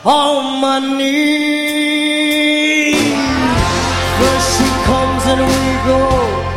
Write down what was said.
on my knees. First she comes and we go